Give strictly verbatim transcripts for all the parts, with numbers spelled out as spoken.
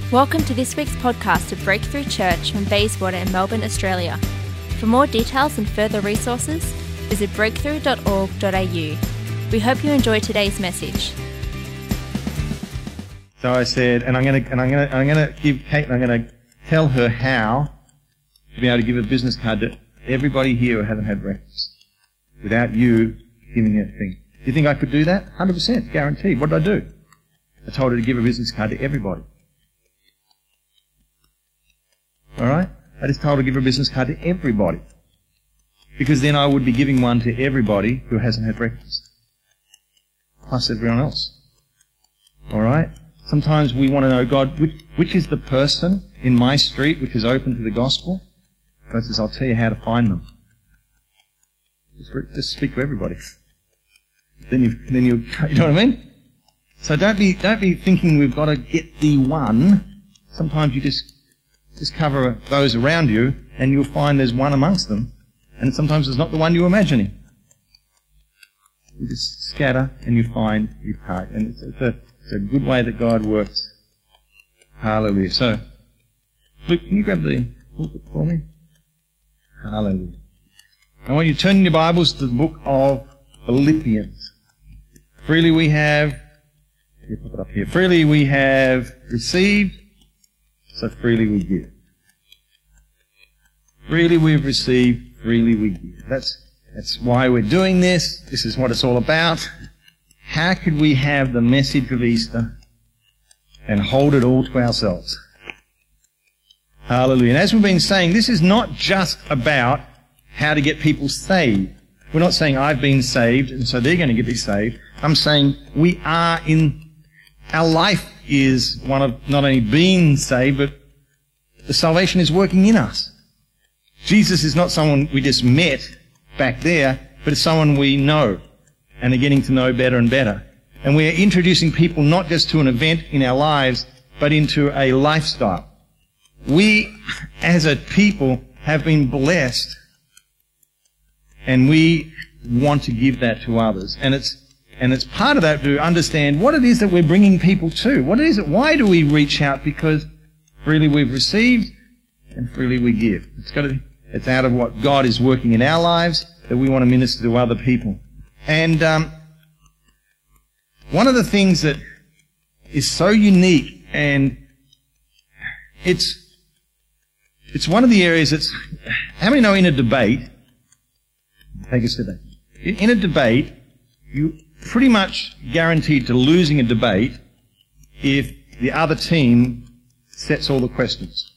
Welcome to this week's podcast of Breakthrough Church from Bayswater in Melbourne, Australia. For more details and further resources, visit breakthrough dot org dot a u. We hope you enjoy today's message. So I said, and I'm going to, and I'm going to, I'm going to give Kate, I'm going to tell her how to be able to give a business card to everybody here who hasn't had breakfast without you giving a thing. Do you think I could do that? one hundred percent, guaranteed. What did I do? I told her to give a business card to everybody. All right? I just told her to give a business card to everybody. Because then I would be giving one to everybody who hasn't had breakfast. Plus everyone else. All right? Sometimes we want to know, God, which, which is the person in my street which is open to the gospel? God says, I'll tell you how to find them. Just, just speak to everybody. Then you, then you, you know what I mean? So don't be, don't be thinking we've got to get the one. Sometimes you just, just cover those around you, and you'll find there's one amongst them, and sometimes it's not the one you're imagining. You just scatter, and you find your part, and it's, it's, a, it's a good way that God works. Hallelujah. So, Luke, can you grab the pulpit for me? Hallelujah. I want you to turn your Bibles to the book of Philippians. Freely we have, you put it up here. Freely we have received, so freely we give. Freely we've received, freely we give. That's, that's why we're doing this. This is what it's all about. How could we have the message of Easter and hold it all to ourselves? Hallelujah. And as we've been saying, this is not just about how to get people saved. We're not saying I've been saved and so they're going to get me saved. I'm saying we are in, our life is one of not only being saved, but the salvation is working in us. Jesus is not someone we just met back there, but it's someone we know and are getting to know better and better. And we are introducing people not just to an event in our lives, but into a lifestyle. We, as a people, have been blessed, and we want to give that to others. And it's And it's part of that to understand what it is that we're bringing people to. What is it? Why do we reach out? Because freely we've received and freely we give. It's got to, it's out of what God is working in our lives that we want to minister to other people. And um, one of the things that is so unique, and it's it's one of the areas that's, how many know in a debate, take a step back, in a debate, you pretty much guaranteed to losing a debate if the other team sets all the questions.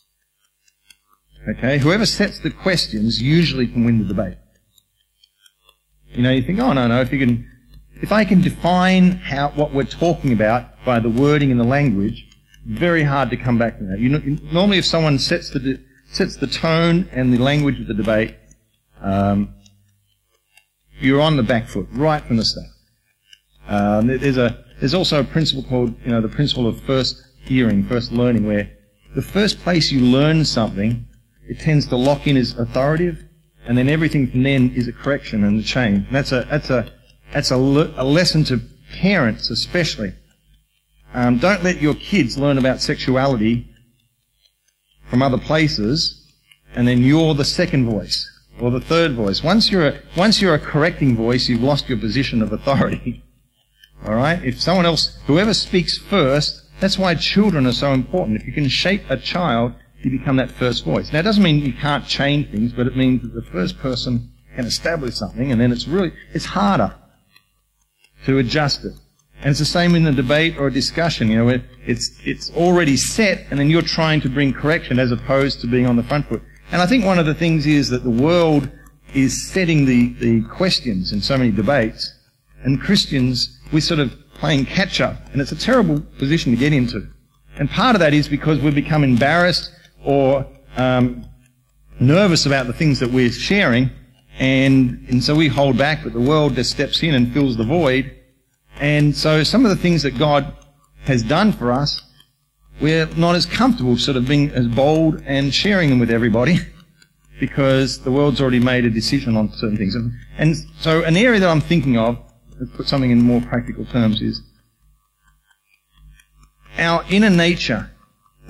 Okay? Whoever sets the questions usually can win the debate. You know, you think, oh, no, no, if you can, if I can define how, what we're talking about by the wording and the language, very hard to come back from that. You know, normally if someone sets the, sets the tone and the language of the debate, um, you're on the back foot right from the start. Um, there's a there's also a principle called, you know, the principle of first hearing, first learning, where the first place you learn something, it tends to lock in as authoritative, and then everything from then is a correction and a change. And that's a that's a that's a, le- a lesson to parents especially. Um, don't let your kids learn about sexuality from other places, and then you're the second voice. Or the third voice. Once you're a, once you're a correcting voice, you've lost your position of authority. All right? If someone else, whoever speaks first, that's why children are so important. If you can shape a child, you become that first voice. Now, it doesn't mean you can't change things, but it means that the first person can establish something, and then it's really, it's harder to adjust it. And it's the same in a debate or a discussion. You know, where it's it's already set, and then you're trying to bring correction as opposed to being on the front foot. And I think one of the things is that the world is setting the, the questions in so many debates, and Christians, we're sort of playing catch-up, and it's a terrible position to get into. And part of that is because we've become embarrassed or um, nervous about the things that we're sharing, and, and so we hold back, but the world just steps in and fills the void. And so some of the things that God has done for us, we're not as comfortable sort of being as bold and sharing them with everybody because the world's already made a decision on certain things. And, and so an area that I'm thinking of, let's put something in more practical terms, is our inner nature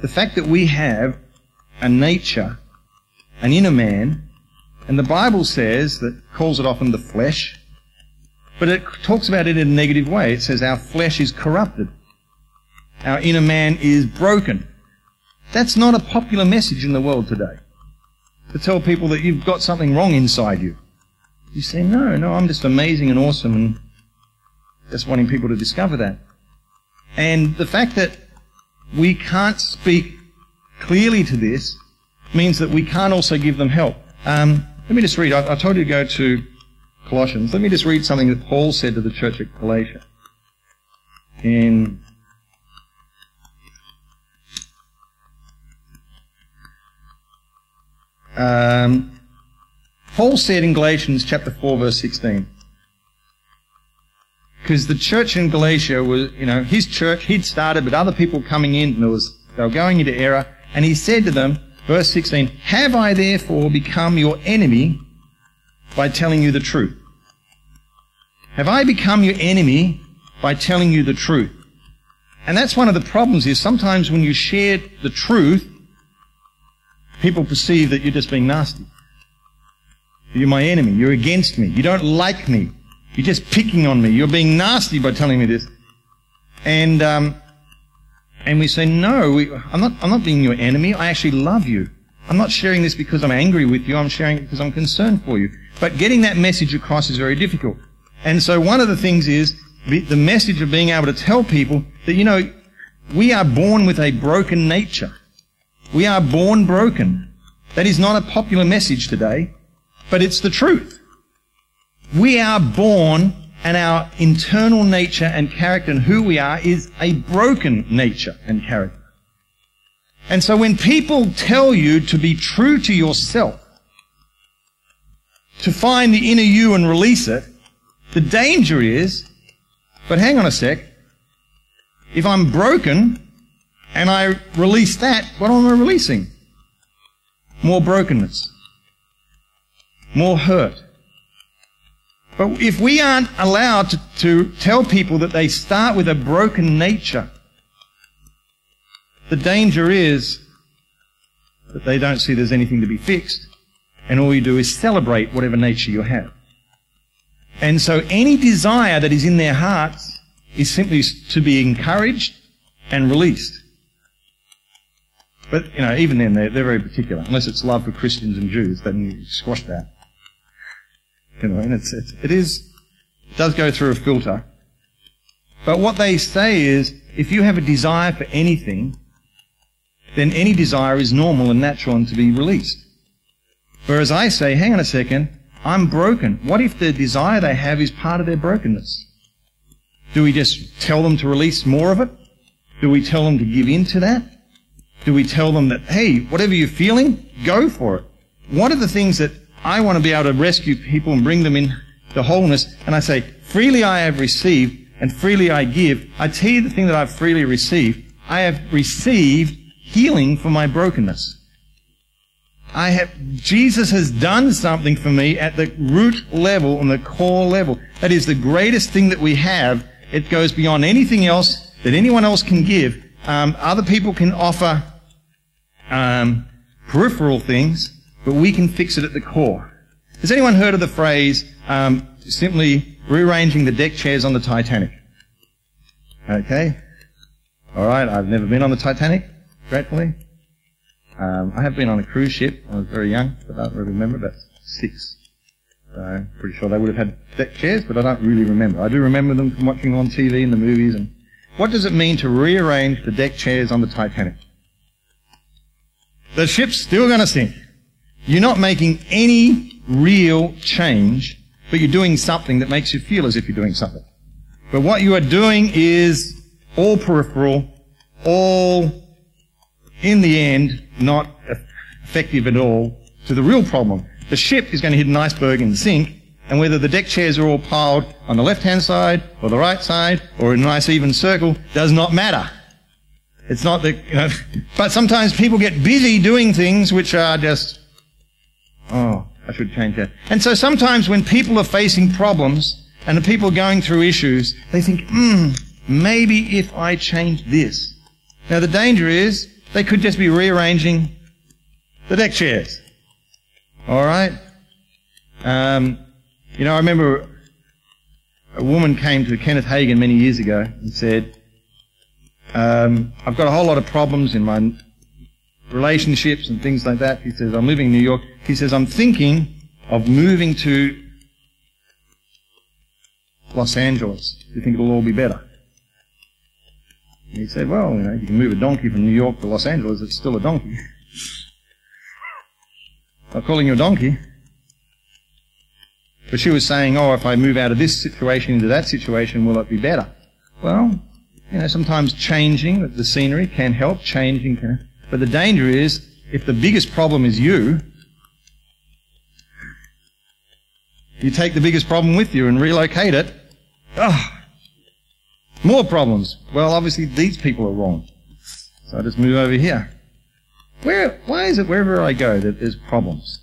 the fact that we have a nature, an inner man, and the Bible says that calls it often the flesh, but it talks about it in a negative way. It says our flesh is corrupted. Our inner man is broken. That's not a popular message in the world today. To tell people that you've got something wrong inside you. You say, no, no, I'm just amazing and awesome and just wanting people to discover that. And the fact that we can't speak clearly to this means that we can't also give them help. Um, let me just read. I, I told you to go to Colossians. Let me just read something that Paul said to the church at Galatia. In um, Paul said in Galatians chapter four, verse sixteen, because the church in Galatia was, you know, his church, he'd started, but other people coming in, and there was, they were going into error, and he said to them, verse sixteen, have I therefore become your enemy by telling you the truth? Have I become your enemy by telling you the truth? And that's one of the problems is sometimes when you share the truth, people perceive that you're just being nasty. You're my enemy. You're against me. You don't like me. You're just picking on me. You're being nasty by telling me this. And um, and we say, no, we, I'm not I'm not being your enemy. I actually love you. I'm not sharing this because I'm angry with you. I'm sharing it because I'm concerned for you. But getting that message across is very difficult. And so one of the things is the message of being able to tell people that, you know, we are born with a broken nature. We are born broken. That is not a popular message today, but it's the truth. We are born, and our internal nature and character and who we are is a broken nature and character. And so when people tell you to be true to yourself, to find the inner you and release it, the danger is, but hang on a sec, if I'm broken and I release that, what am I releasing? More brokenness. More hurt. But if we aren't allowed to, to tell people that they start with a broken nature, the danger is that they don't see there's anything to be fixed, and all you do is celebrate whatever nature you have. And so any desire that is in their hearts is simply to be encouraged and released. But, you know, even then, they're, they're very particular. Unless it's love for Christians and Jews, then you squash that. You know, and it's, it's, it is, it does go through a filter. But what they say is, if you have a desire for anything, then any desire is normal and natural and to be released. Whereas I say, hang on a second, I'm broken. What if the desire they have is part of their brokenness? Do we just tell them to release more of it? Do we tell them to give in to that? Do we tell them that, hey, whatever you're feeling, go for it? What are the things that I want to be able to rescue people and bring them in to wholeness? And I say, freely I have received and freely I give. I tell you the thing that I've freely received. I have received healing for my brokenness. I have, Jesus has done something for me at the root level and the core level. That is the greatest thing that we have. It goes beyond anything else that anyone else can give. Um, other people can offer um, peripheral things, but we can fix it at the core. Has anyone heard of the phrase um, simply rearranging the deck chairs on the Titanic? Okay. All right. I've never been on the Titanic, gratefully. Um, I have been on a cruise ship. I was very young, but I don't really remember. About six. So I'm pretty sure they would have had deck chairs, but I don't really remember. I do remember them from watching them on T V and the movies. And what does it mean to rearrange the deck chairs on the Titanic? The ship's still going to sink. You're not making any real change, but you're doing something that makes you feel as if you're doing something. But what you are doing is all peripheral, all, in the end, not effective at all to the real problem. The ship is going to hit an iceberg and sink, and whether the deck chairs are all piled on the left-hand side or the right side or in a nice even circle does not matter. It's not the, you know, but sometimes people get busy doing things which are just, oh, I should change that. And so sometimes when people are facing problems and the people are going through issues, they think, hmm, maybe if I change this. Now the danger is They could just be rearranging the deck chairs. All right? Um, you know, I remember a woman came to Kenneth Hagin many years ago and said, um, I've got a whole lot of problems in my relationships and things like that. He says, I'm living in New York. He says, I'm thinking of moving to Los Angeles. Do you think it'll all be better? And he said, well, you know, you can move a donkey from New York to Los Angeles, it's still a donkey. I'm calling you a donkey. But she was saying, oh, if I move out of this situation into that situation, will it be better? Well, you know, sometimes changing the scenery can help, changing can. But the danger is, if the biggest problem is you, you take the biggest problem with you and relocate it. Oh, more problems. Well, obviously these people are wrong. So I just move over here. Where? Why is it wherever I go that there's problems?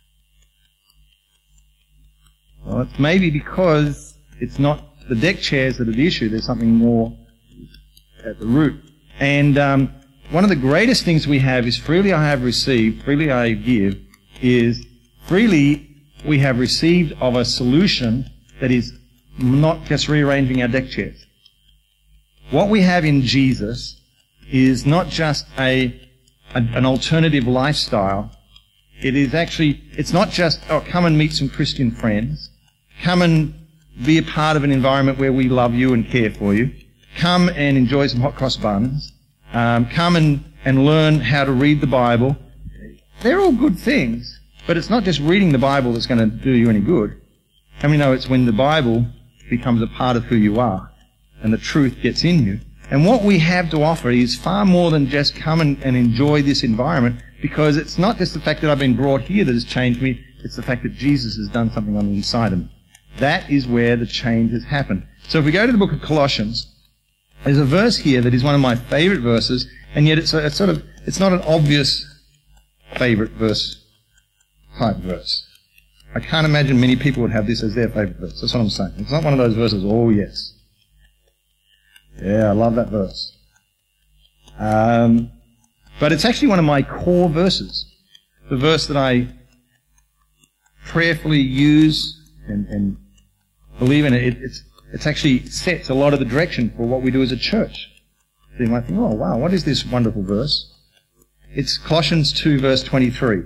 Well, it's maybe because it's not the deck chairs that are the issue. There's something more at the root. And um, one of the greatest things we have is freely I have received, freely I give, is freely we have received of a solution that is not just rearranging our deck chairs. What we have in Jesus is not just a, a an alternative lifestyle. It is actually, it's not just, oh, come and meet some Christian friends. Come and be a part of an environment where we love you and care for you. Come and enjoy some hot cross buns. Um, come and, and learn how to read the Bible. They're all good things, but it's not just reading the Bible that's going to do you any good. How many know it's when the Bible becomes a part of who you are and the truth gets in you? And what we have to offer is far more than just come and, and enjoy this environment, because it's not just the fact that I've been brought here that has changed me, it's the fact that Jesus has done something on the inside of me. That is where the change has happened. So if we go to the book of Colossians, there's a verse here that is one of my favorite verses, and yet it's, a, it's sort of, it's not an obvious favorite verse type verse. I can't imagine many people would have this as their favorite verse. That's what I'm saying. It's not one of those verses, oh yes. Yeah, I love that verse. Um, but it's actually one of my core verses. The verse that I prayerfully use and, and believe in it. It it's, it's actually sets a lot of the direction for what we do as a church. So you might think, oh wow, what is this wonderful verse? It's Colossians two verse twenty-three.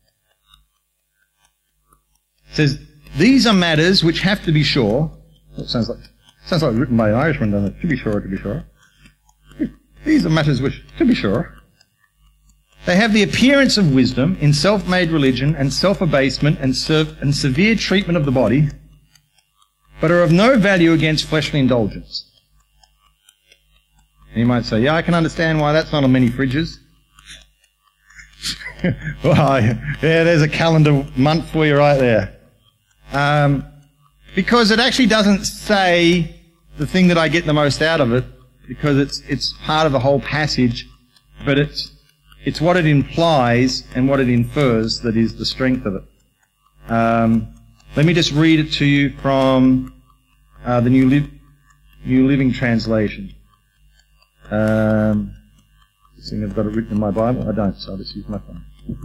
It says, these are matters which have to be sure. That sounds like sounds like written by an Irishman, doesn't it? To be sure, to be sure. These are matters which, to be sure, they have the appearance of wisdom in self-made religion and self-abasement and, serv- and severe treatment of the body, but are of no value against fleshly indulgence. And you might say, yeah, I can understand why that's not on many fridges. Well, yeah, there's a calendar month for you right there. Um, because it actually doesn't say the thing that I get the most out of it, because it's it's part of the whole passage, but it's it's what it implies and what it infers that is the strength of it. Um, let me just read it to you from uh, the New, Li- New Living Translation. Um, I think I've got it written in my Bible. I don't, so I'll just use my phone.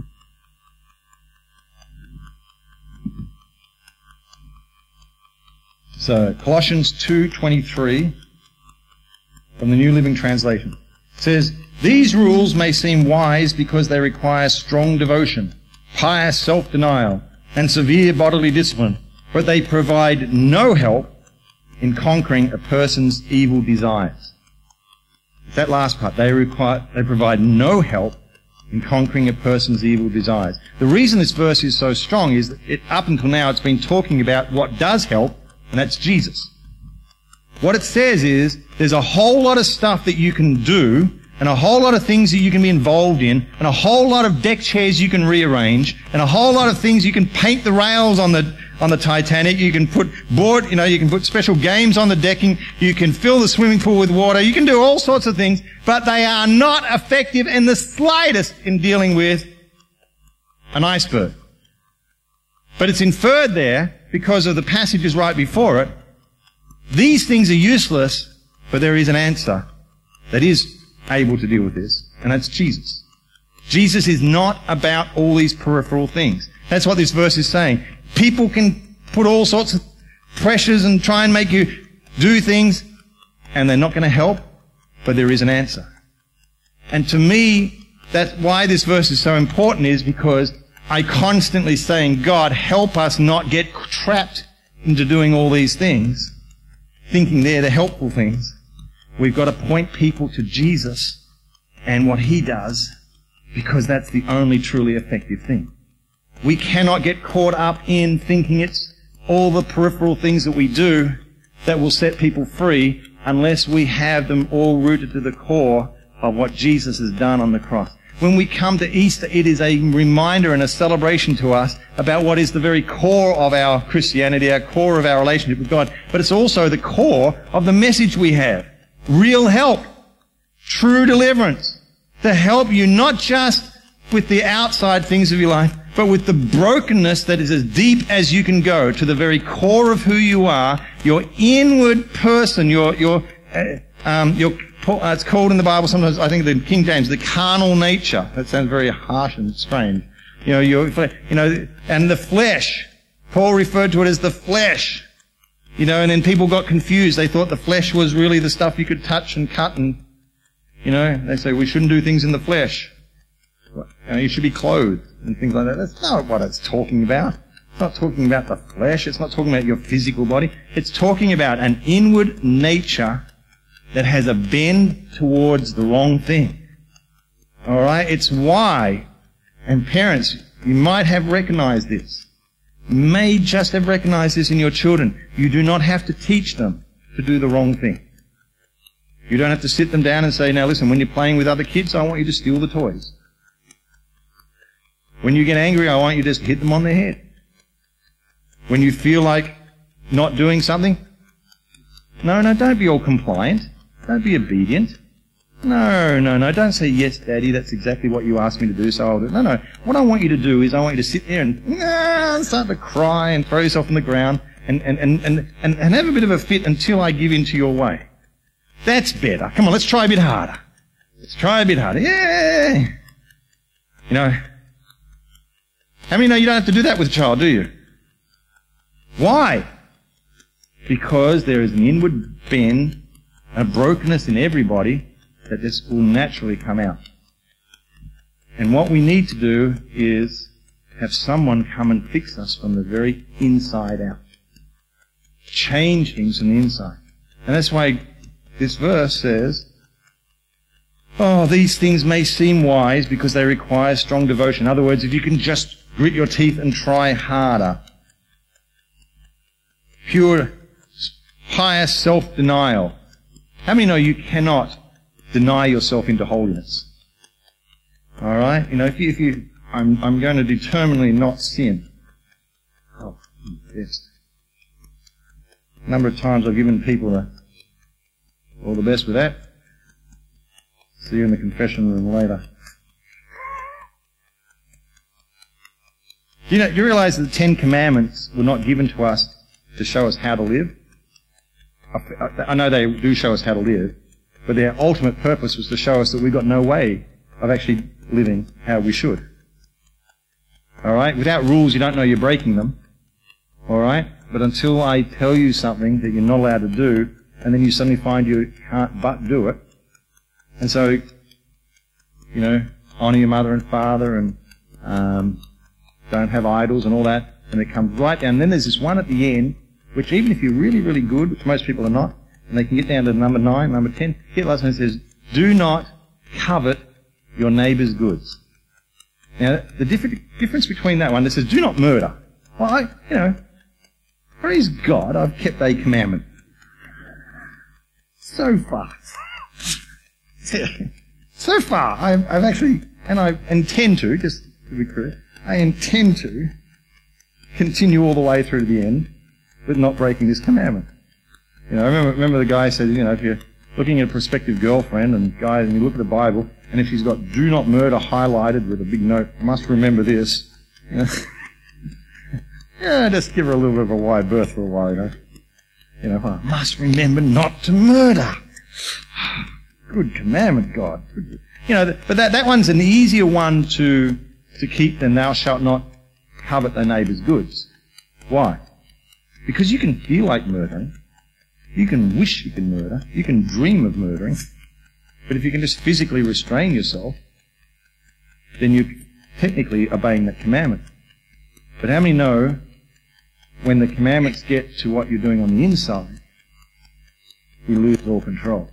So, Colossians two twenty-three from the New Living Translation. It says, these rules may seem wise because they require strong devotion, pious self-denial, and severe bodily discipline, but they provide no help in conquering a person's evil desires. That last part, they require, they provide no help in conquering a person's evil desires. The reason this verse is so strong is that it, up until now it's been talking about what does help, and that's Jesus. What it says is, there's a whole lot of stuff that you can do, and a whole lot of things that you can be involved in, and a whole lot of deck chairs you can rearrange, and a whole lot of things you can paint the rails on the on the Titanic, you can put board, you know, you can put special games on the decking, you can fill the swimming pool with water, you can do all sorts of things, but they are not effective in the slightest in dealing with an iceberg. But it's inferred there, because of the passages right before it, these things are useless, but there is an answer that is able to deal with this. and that's Jesus. Jesus is not about all these peripheral things. That's what this verse is saying. People can put all sorts of pressures and try and make you do things, and they're not going to help, but there is an answer. And to me, that's why this verse is so important, is because I constantly saying, God, help us not get trapped into doing all these things, thinking they're the helpful things. We've got to point people to Jesus and what He does, because that's the only truly effective thing. We cannot get caught up in thinking it's all the peripheral things that we do that will set people free unless we have them all rooted to the core of what Jesus has done on the cross. When we come to Easter, it is a reminder and a celebration to us about what is the very core of our Christianity, our core of our relationship with God. But it's also the core of the message we have. Real help. True deliverance. To help you not just with the outside things of your life, but with the brokenness that is as deep as you can go to the very core of who you are, your inward person, your, your, uh, um, your, uh, it's called in the Bible sometimes, I think the King James, the carnal nature. That sounds very harsh and strange. You know, your, you know, and the flesh. Paul referred to it as the flesh. You know, and then people got confused. They thought the flesh was really the stuff you could touch and cut, and, you know, they say we shouldn't do things in the flesh. You know, you should be clothed and things like that. That's not what it's talking about. It's not talking about the flesh. It's not talking about your physical body. It's talking about an inward nature that has a bend towards the wrong thing. All right? It's why, and parents, you might have recognized this. You may just have recognized this in your children. You do not have to teach them to do the wrong thing. You don't have to sit them down and say, now listen, when you're playing with other kids, I want you to steal the toys. When you get angry, I want you to just hit them on their head. When you feel like not doing something, no, no, don't be all compliant. Don't be obedient. No, no, no, don't say, yes, Daddy, that's exactly what you asked me to do, so I'll do it. No, no, what I want you to do is I want you to sit there and nah, start to cry and throw yourself on the ground and, and, and, and, and, and have a bit of a fit until I give in to your way. That's better. Come on, let's try a bit harder. Let's try a bit harder. Yeah! You know, how many know you don't have to do that with a child, do you? Why? Because there is an inward bend, a brokenness in everybody that this will naturally come out. And what we need to do is have someone come and fix us from the very inside out. Change things from the inside. And that's why this verse says, oh, these things may seem wise because they require strong devotion. In other words, if you can just grit your teeth and try harder. Pure, pious self-denial. How many know you cannot deny yourself into holiness? All right? You know, if you, if you I'm, I'm going to determinedly not sin. Oh, yes. A number of times I've given people the, all the best with that. See you in the confession room later. Do you know, do you realize that the Ten Commandments were not given to us to show us how to live? I, I know they do show us how to live, but their ultimate purpose was to show us that we've got no way of actually living how we should. Alright? Without rules, you don't know you're breaking them. Alright? But until I tell you something that you're not allowed to do, and then you suddenly find you can't but do it. And so, you know, honour your mother and father, and um, don't have idols and all that, and it comes right down. And then there's this one at the end, which even if you're really, really good, which most people are not, and they can get down to number nine, number ten, get last one, it says, do not covet your neighbour's goods. Now, the different, difference between that one that says, do not murder. Well, I, you know, praise God, I've kept a commandment. So far. So far, I've, I've actually, and I intend to, just to be clear, I intend to continue all the way through to the end with not breaking this commandment. You know, I remember, remember the guy said, you know, if you're looking at a prospective girlfriend and guy, and you look at the Bible, and if she's got "do not murder" highlighted with a big note, must remember this. You know, yeah, just give her a little bit of a wide berth for a while, you know. You know, well, must remember not to murder. Good commandment, God. You know, but that, that one's an easier one to, to keep than thou shalt not covet thy neighbour's goods. Why? Because you can feel like murdering. You can wish you can murder. You can dream of murdering. But if you can just physically restrain yourself, then you're technically obeying that commandment. But how many know when the commandments get to what you're doing on the inside, we lose all control?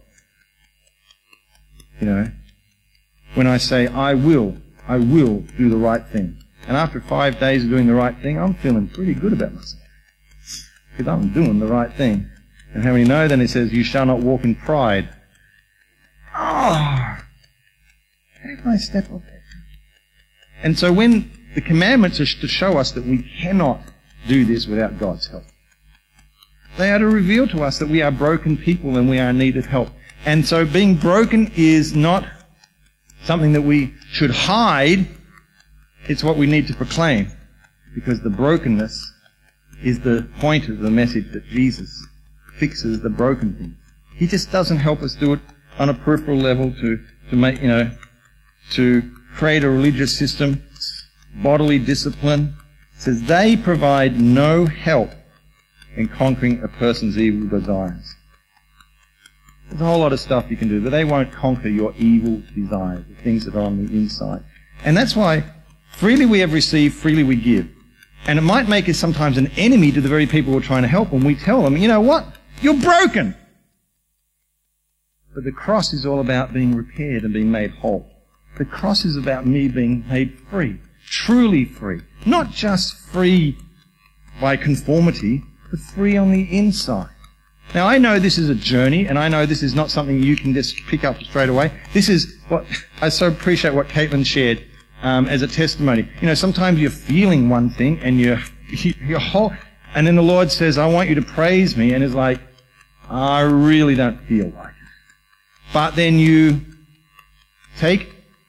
You know, when I say, I will, I will do the right thing. And after five days of doing the right thing, I'm feeling pretty good about myself. Because I'm doing the right thing. And how many know then it says, you shall not walk in pride. Oh, how can I step up there? And so when the commandments are to show us that we cannot do this without God's help, they are to reveal to us that we are broken people and we are in need of help. And so being broken is not something that we should hide. It's what we need to proclaim. Because the brokenness is the point of the message that Jesus fixes the broken thing. He just doesn't help us do it on a peripheral level to, to make, you know, to create a religious system, bodily discipline. It says they provide no help in conquering a person's evil desires. There's a whole lot of stuff you can do, but they won't conquer your evil desires, the things that are on the inside. And that's why freely we have received, freely we give. And it might make us sometimes an enemy to the very people we're trying to help when we tell them, you know what? You're broken. But the cross is all about being repaired and being made whole. The cross is about me being made free, truly free. Not just free by conformity, but free on the inside. Now, I know this is a journey, and I know this is not something you can just pick up straight away. This is what I so appreciate what Caitlin shared um, as a testimony. You know, sometimes you're feeling one thing, and you're, you're whole, and then the Lord says, I want you to praise me, and it's like, I really don't feel like it. But then you take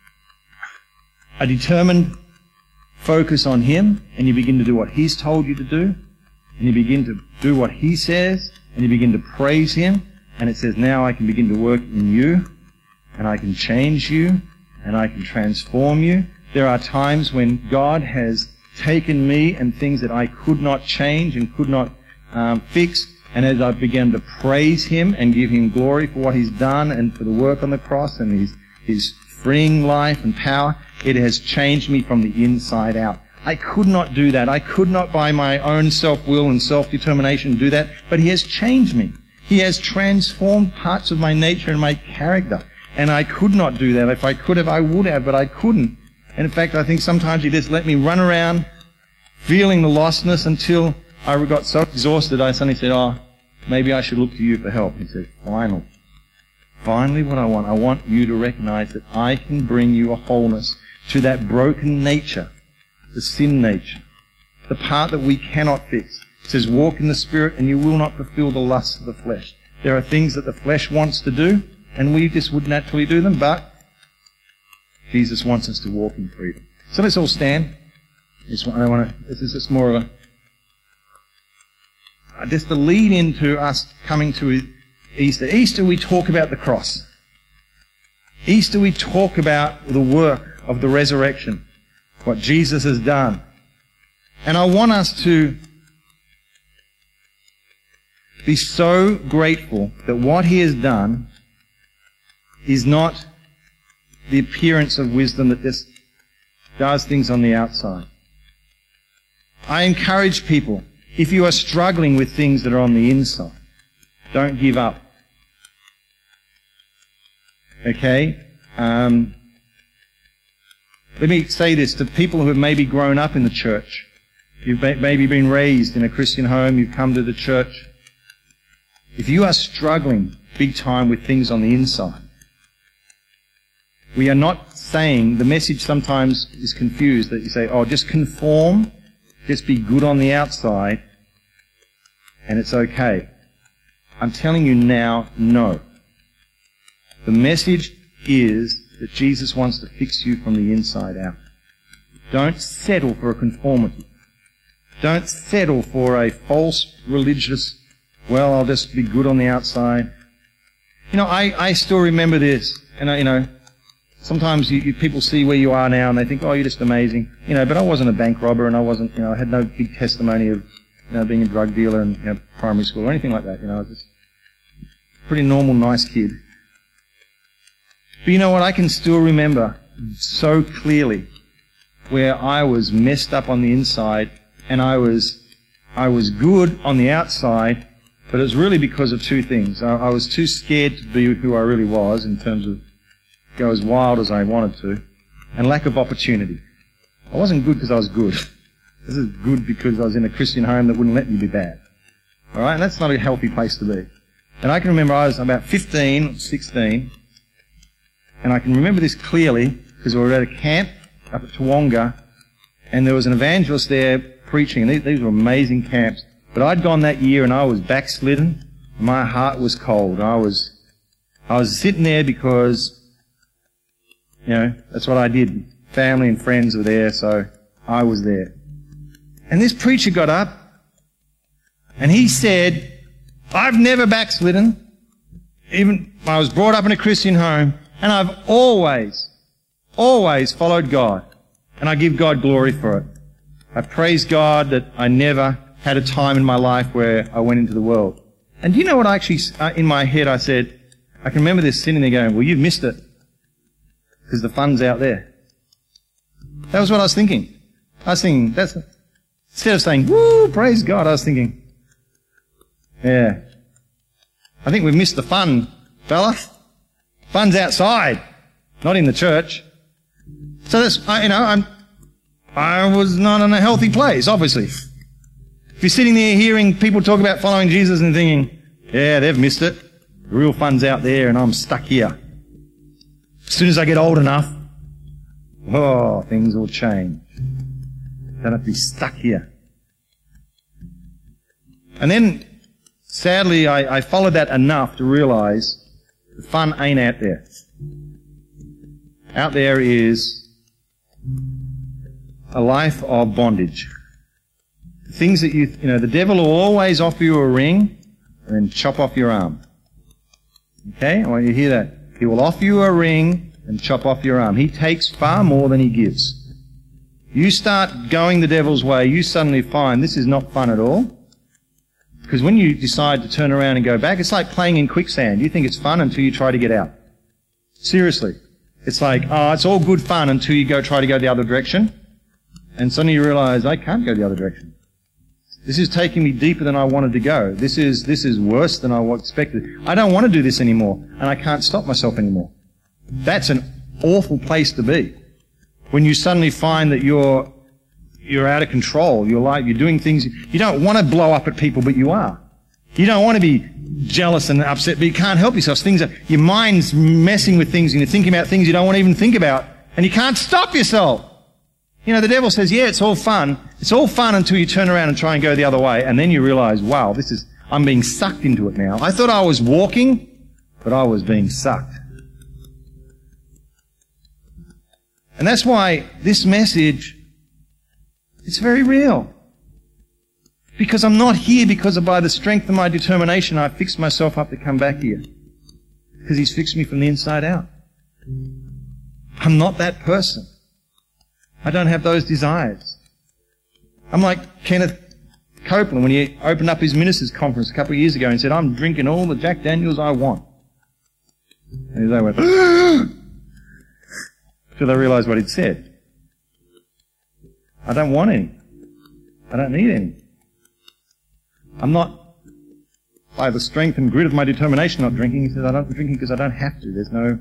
a determined focus on Him, and you begin to do what He's told you to do, and you begin to do what He says, and you begin to praise Him, and it says, now I can begin to work in you, and I can change you, and I can transform you. There are times when God has taken me and things that I could not change and could not um, fix, and as I began to praise Him and give Him glory for what He's done and for the work on the cross and His, His freeing life and power, it has changed me from the inside out. I could not do that. I could not by my own self-will and self-determination do that, but He has changed me. He has transformed parts of my nature and my character. And I could not do that. If I could have, I would have, but I couldn't. And in fact, I think sometimes He just let me run around feeling the lostness until I got so exhausted I suddenly said, oh, maybe I should look to you for help. He said, finally. Finally what I want. I want you to recognize that I can bring you a wholeness to that broken nature. The sin nature, the part that we cannot fix. It says, walk in the Spirit and you will not fulfill the lusts of the flesh. There are things that the flesh wants to do, and we just would naturally do them, but Jesus wants us to walk in freedom. So let's all stand. This one, I want to, this is just more of a, just the lead into us coming to Easter. Easter we talk about the cross. Easter we talk about the work of the resurrection. What Jesus has done. And I want us to be so grateful that what He has done is not the appearance of wisdom that just does things on the outside. I encourage people, if you are struggling with things that are on the inside, don't give up. Okay? Um... Let me say this to people who have maybe grown up in the church. You've maybe been raised in a Christian home, you've come to the church. If you are struggling big time with things on the inside, we are not saying, the message sometimes is confused, that you say, oh, just conform, just be good on the outside, and it's okay. I'm telling you now, no. The message is that Jesus wants to fix you from the inside out. Don't settle for a conformity. Don't settle for a false religious, well, I'll just be good on the outside. You know, I, I still remember this, and I, you know, Sometimes you, you, people see where you are now and they think, oh, you're just amazing. You know, but I wasn't a bank robber and I wasn't, you know, I had no big testimony of, you know, being a drug dealer in, you know, primary school or anything like that. You know, I was just a pretty normal, nice kid. But you know what? I can still remember so clearly where I was messed up on the inside and I was, I was good on the outside, but it was really because of two things. I, I was too scared to be who I really was in terms of go as wild as I wanted to, and lack of opportunity. I wasn't good because I was good. This is good because I was in a Christian home that wouldn't let me be bad. All right, and that's not a healthy place to be. And I can remember I was about fifteen, sixteen, and I can remember this clearly because we were at a camp up at Toowoomba, and there was an evangelist there preaching, and these, these were amazing camps. But I'd gone that year and I was backslidden. My heart was cold. I was, I was sitting there because, you know, that's what I did. Family and friends were there, so I was there. And this preacher got up and he said, I've never backslidden. Even I was brought up in a Christian home and I've always, always followed God. And I give God glory for it. I praise God that I never had a time in my life where I went into the world. And do you know what I actually, uh, in my head I said, I can remember this sitting there going, well, you've missed it. Because the fun's out there. That was what I was thinking. I was thinking, that's, instead of saying, woo, praise God, I was thinking, yeah, I think we've missed the fun, fella. Fun's outside, not in the church. So that's, I, you know, I'm, I was not in a healthy place, obviously. If you're sitting there hearing people talk about following Jesus and thinking, yeah, they've missed it. The real fun's out there and I'm stuck here. As soon as I get old enough, oh, things will change. Don't have to be stuck here. And then, sadly, I, I followed that enough to realize the fun ain't out there. Out there is a life of bondage. Things that you, you know, the devil will always offer you a ring and then chop off your arm. Okay? I want you to hear that. He will offer you a ring and chop off your arm. He takes far more than he gives. You start going the devil's way, you suddenly find this is not fun at all. Because when you decide to turn around and go back, it's like playing in quicksand. You think it's fun until you try to get out. Seriously. It's like, oh, it's all good fun until you go try to go the other direction. And suddenly you realize, I can't go the other direction. This is taking me deeper than I wanted to go. This is, this is worse than I expected. I don't want to do this anymore, and I can't stop myself anymore. That's an awful place to be. When you suddenly find that you're, you're out of control, you're like, you're doing things, you don't want to blow up at people, but you are. You don't want to be jealous and upset, but you can't help yourself. Things are, your mind's messing with things, and you're thinking about things you don't want to even think about, and you can't stop yourself. You know, the devil says, yeah, it's all fun. It's all fun until you turn around and try and go the other way, and then you realize, wow, this is, I'm being sucked into it now. I thought I was walking, but I was being sucked. And that's why this message, it's very real. Because I'm not here because of by the strength of my determination I fixed myself up to come back here. Because he's fixed me from the inside out. I'm not that person. I don't have those desires. I'm like Kenneth Copeland when he opened up his ministers' conference a couple of years ago and said, I'm drinking all the Jack Daniels I want. And they went, until they realized what he'd said. I don't want any. I don't need any. I'm not, by the strength and grit of my determination, not drinking. He says, I'm not drinking because I don't have to. There's no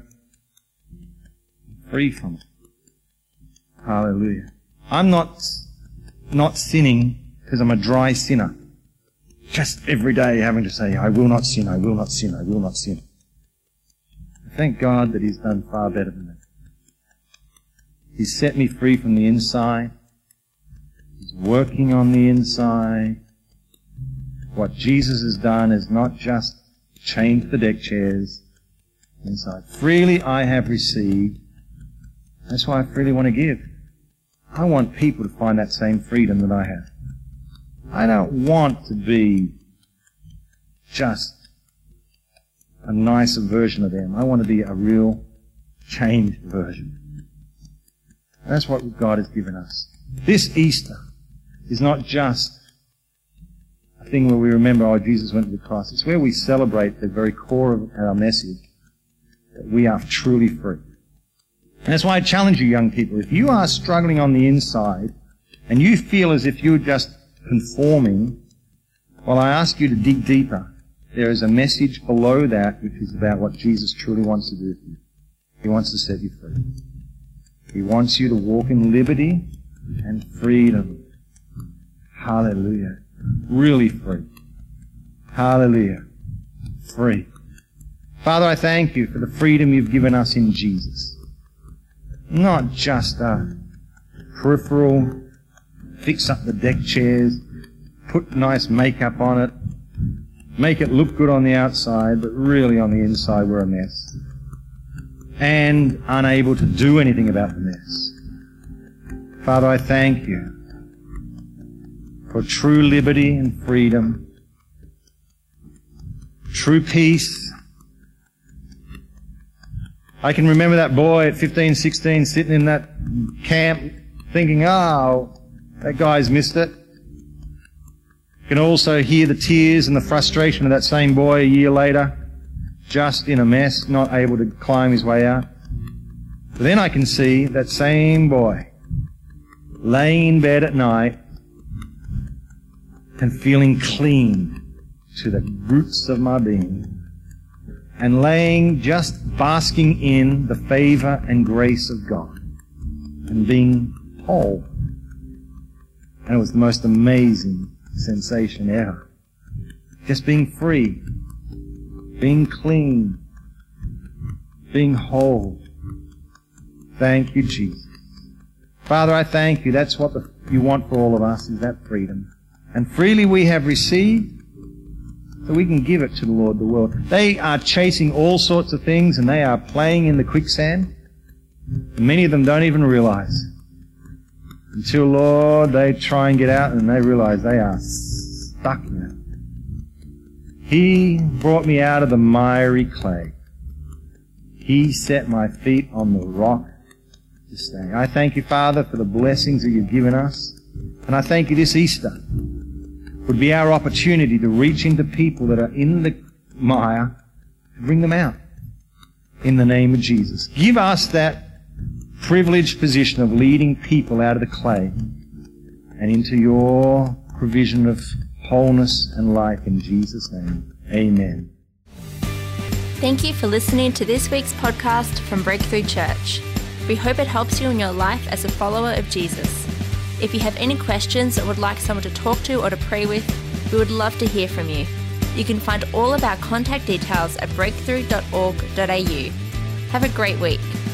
free from it. Hallelujah. I'm not not sinning because I'm a dry sinner. Just every day having to say, I will not sin, I will not sin, I will not sin. Thank God that he's done far better than that. He's set me free from the inside. He's working on the inside. What Jesus has done is not just change the deck chairs inside. Freely I have received. That's why I freely want to give. I want people to find that same freedom that I have. I don't want to be just a nicer version of them. I want to be a real, changed version. And that's what God has given us. This Easter is not just a thing where we remember, oh, Jesus went to the cross. It's where we celebrate the very core of our message, that we are truly free. And that's why I challenge you, young people. If you are struggling on the inside and you feel as if you're just conforming, well, I ask you to dig deeper. There is a message below that which is about what Jesus truly wants to do for you. He wants to set you free. He wants you to walk in liberty and freedom. Hallelujah. Really free. Hallelujah. Free. Father, I thank you for the freedom you've given us in Jesus. Not just a peripheral, fix up the deck chairs, put nice makeup on it, make it look good on the outside, but really on the inside we're a mess. And unable to do anything about the mess. Father, I thank you for true liberty and freedom, true peace. I can remember that boy at fifteen, sixteen sitting in that camp thinking, oh, that guy's missed it. You can also hear the tears and the frustration of that same boy a year later, just in a mess, not able to climb his way out. But then I can see that same boy laying in bed at night and feeling clean to the roots of my being, and laying, just basking in the favor and grace of God, and being whole. And it was the most amazing sensation ever. Just being free, being clean, being whole. Thank you, Jesus. Father, I thank you. That's what the, you want for all of us, is that freedom. And freely we have received, so we can give it to the Lord, the world. They are chasing all sorts of things, and they are playing in the quicksand. Many of them don't even realize. Until, Lord, they try and get out, and they realize they are stuck in it. He brought me out of the miry clay. He set my feet on the rock to stay. I thank you, Father, for the blessings that you've given us. And I thank you this Easter would be our opportunity to reach into people that are in the mire, to bring them out in the name of Jesus. Give us that privileged position of leading people out of the clay and into your provision of wholeness and life in Jesus' name. Amen. Thank you for listening to this week's podcast from Breakthrough Church. We hope it helps you in your life as a follower of Jesus. If you have any questions or would like someone to talk to or to pray with, we would love to hear from you. You can find all of our contact details at breakthrough dot org dot a u. Have a great week.